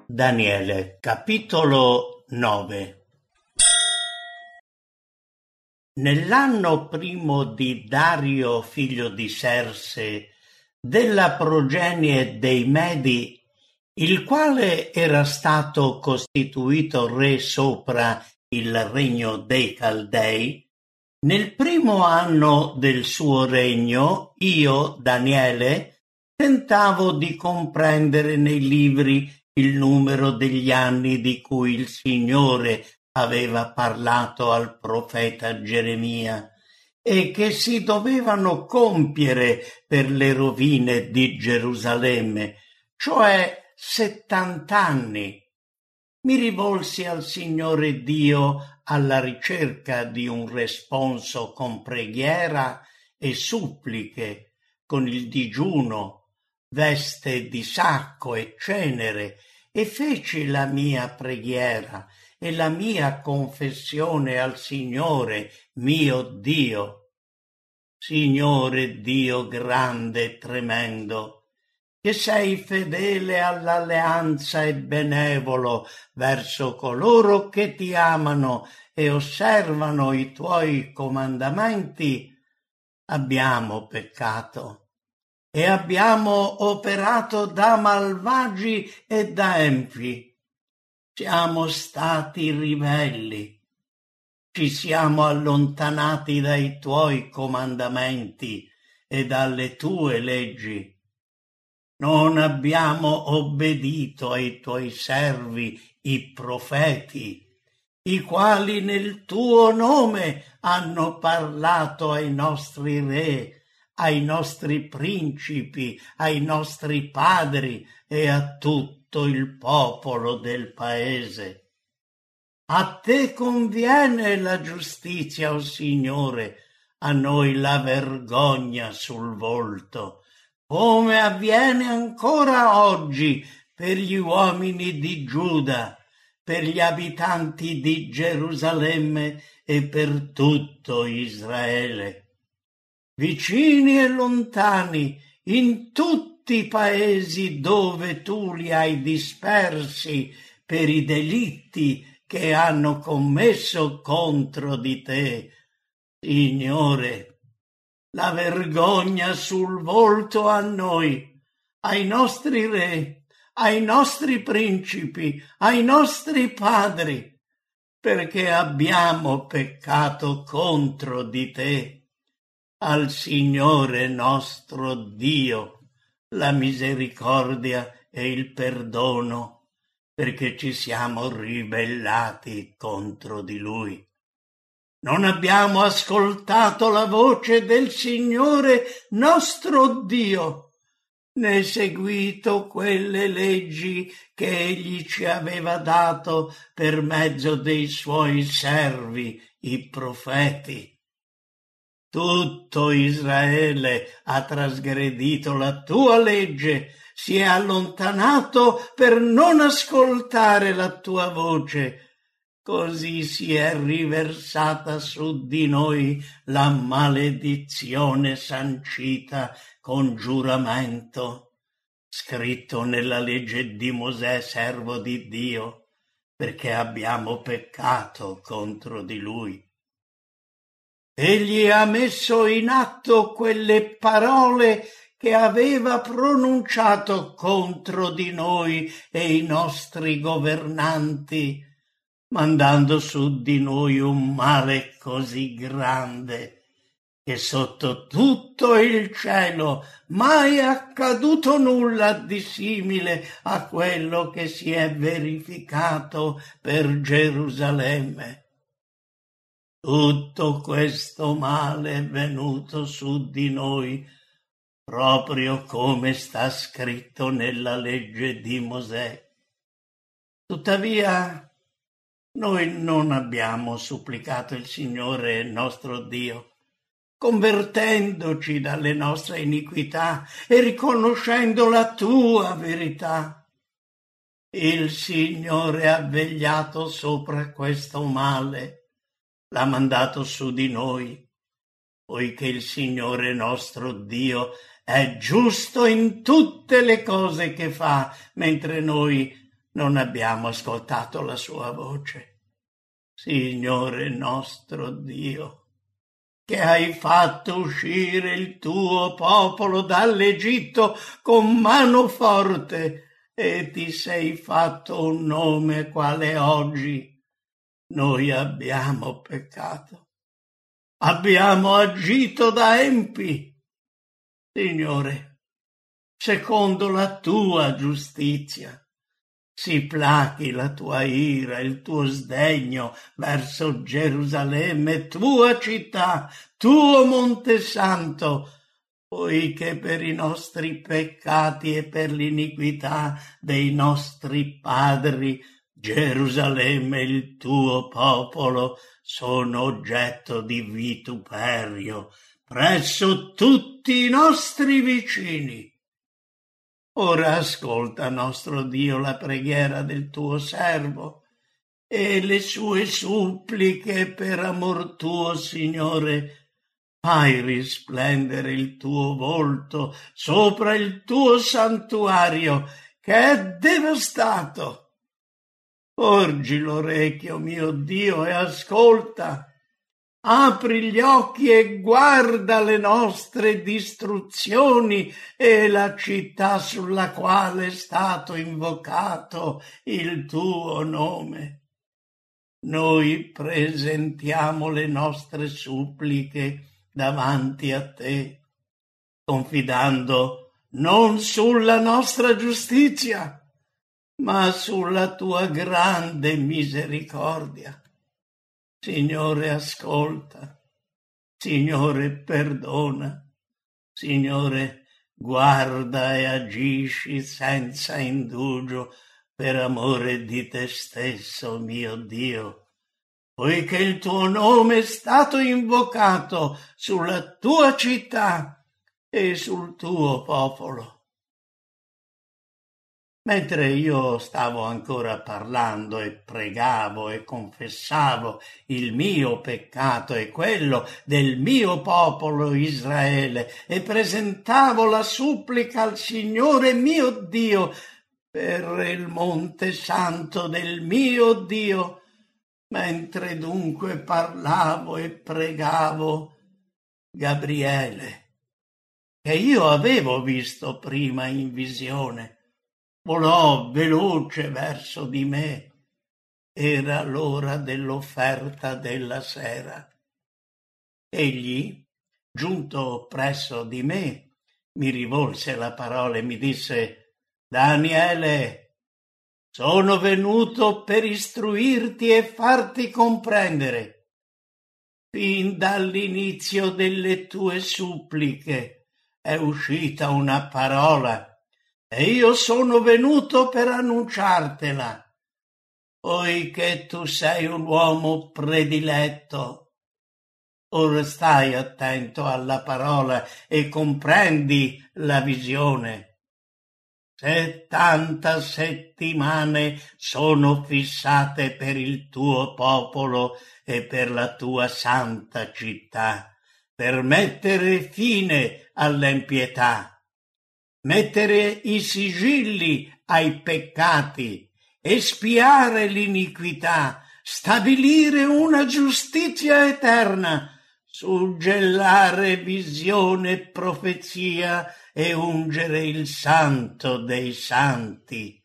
Daniele, capitolo 9. Nell'anno primo di Dario, figlio di Serse, della progenie dei Medi, il quale era stato costituito re sopra il regno dei Caldei, nel primo anno del suo regno, io, Daniele, tentavo di comprendere nei libri il numero degli anni di cui il Signore aveva parlato al profeta Geremia e che si dovevano compiere per le rovine di Gerusalemme, cioè 70 anni. Mi rivolsi al Signore Dio alla ricerca di un responso con preghiera e suppliche, con il digiuno, veste di sacco e cenere, e feci la mia preghiera e la mia confessione al Signore mio Dio. Signore Dio grande e tremendo, che sei fedele all'alleanza e benevolo verso coloro che ti amano e osservano i tuoi comandamenti, abbiamo peccato e abbiamo operato da malvagi e da empi. Siamo stati ribelli, ci siamo allontanati dai tuoi comandamenti e dalle tue leggi. Non abbiamo obbedito ai tuoi servi, i profeti, i quali nel tuo nome hanno parlato ai nostri re, ai nostri principi, ai nostri padri e a tutto il popolo del paese. A te conviene la giustizia, o Signore, a noi la vergogna sul volto, come avviene ancora oggi per gli uomini di Giuda, per gli abitanti di Gerusalemme e per tutto Israele. Vicini e lontani, in tutti i paesi dove tu li hai dispersi per i delitti che hanno commesso contro di te, Signore, la vergogna sul volto a noi, ai nostri re, ai nostri principi, ai nostri padri, perché abbiamo peccato contro di te. Al Signore nostro Dio la misericordia e il perdono, perché ci siamo ribellati contro di Lui. Non abbiamo ascoltato la voce del Signore nostro Dio, né seguito quelle leggi che Egli ci aveva dato per mezzo dei Suoi servi, i profeti. Tutto Israele ha trasgredito la tua legge, si è allontanato per non ascoltare la tua voce. Così si è riversata su di noi la maledizione sancita con giuramento, scritto nella legge di Mosè, servo di Dio, perché abbiamo peccato contro di lui. Egli ha messo in atto quelle parole che aveva pronunciato contro di noi e i nostri governanti, mandando su di noi un male così grande che sotto tutto il cielo mai è accaduto nulla di simile a quello che si è verificato per Gerusalemme. Tutto questo male è venuto su di noi, proprio come sta scritto nella legge di Mosè. Tuttavia, noi non abbiamo supplicato il Signore nostro Dio, convertendoci dalle nostre iniquità e riconoscendo la tua verità. Il Signore ha vegliato sopra questo male, l'ha mandato su di noi, poiché il Signore nostro Dio è giusto in tutte le cose che fa, mentre noi non abbiamo ascoltato la sua voce. Signore nostro Dio, che hai fatto uscire il tuo popolo dall'Egitto con mano forte e ti sei fatto un nome quale oggi, noi abbiamo peccato, abbiamo agito da empi. Signore, secondo la tua giustizia, si plachi la tua ira, il tuo sdegno verso Gerusalemme, tua città, tuo Monte Santo, poiché per i nostri peccati e per l'iniquità dei nostri padri, Gerusalemme e il tuo popolo sono oggetto di vituperio presso tutti i nostri vicini. Ora ascolta, nostro Dio, la preghiera del tuo servo e le sue suppliche per amor tuo, Signore. Fai risplendere il tuo volto sopra il tuo santuario che è devastato. Porgi l'orecchio, mio Dio, e ascolta. Apri gli occhi e guarda le nostre distruzioni e la città sulla quale è stato invocato il tuo nome. Noi presentiamo le nostre suppliche davanti a te, confidando non sulla nostra giustizia, ma sulla tua grande misericordia. Signore, ascolta. Signore, perdona. Signore, guarda e agisci senza indugio per amore di te stesso, mio Dio, poiché il tuo nome è stato invocato sulla tua città e sul tuo popolo. Mentre io stavo ancora parlando e pregavo e confessavo il mio peccato e quello del mio popolo Israele e presentavo la supplica al Signore mio Dio per il Monte Santo del mio Dio, mentre dunque parlavo e pregavo, Gabriele, che io avevo visto prima in visione, volò veloce verso di me. Era l'ora dell'offerta della sera. Egli, giunto presso di me, mi rivolse la parola e mi disse: Daniele, sono venuto per istruirti e farti comprendere. Fin dall'inizio delle tue suppliche è uscita una parola e io sono venuto per annunciartela, poiché tu sei un uomo prediletto. Ora stai attento alla parola e comprendi la visione. 70 settimane sono fissate per il tuo popolo e per la tua santa città, per mettere fine all'impietà, mettere i sigilli ai peccati, espiare l'iniquità, stabilire una giustizia eterna, suggellare visione e profezia e ungere il santo dei santi.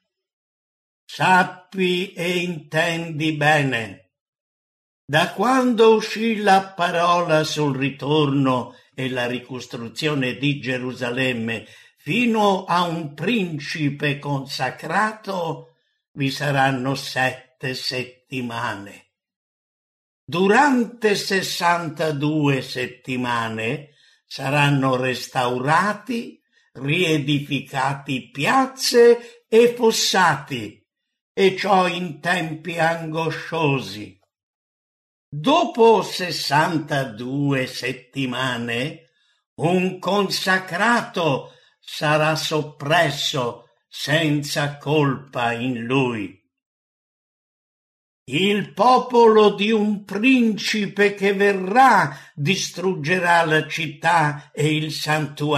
Sappi e intendi bene. Da quando uscì la parola sul ritorno e la ricostruzione di Gerusalemme fino a un principe consacrato, vi saranno 7 settimane. Durante 62 settimane saranno restaurati, riedificati piazze e fossati, e ciò in tempi angosciosi. Dopo 62 settimane, un consacrato sarà soppresso senza colpa in lui. Il popolo di un principe che verrà distruggerà la città e il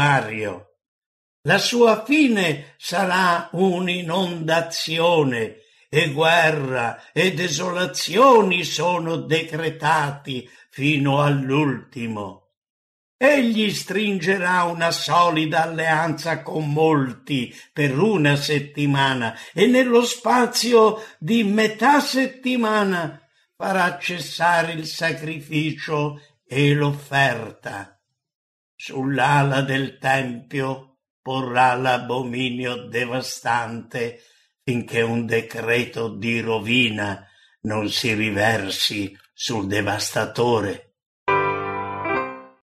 santuario. La sua fine sarà un'inondazione e guerra e desolazioni sono decretati fino all'ultimo. Egli stringerà una solida alleanza con molti per una settimana e nello spazio di metà settimana farà cessare il sacrificio e l'offerta. Sull'ala del tempio porrà l'abominio devastante finché un decreto di rovina non si riversi sul devastatore.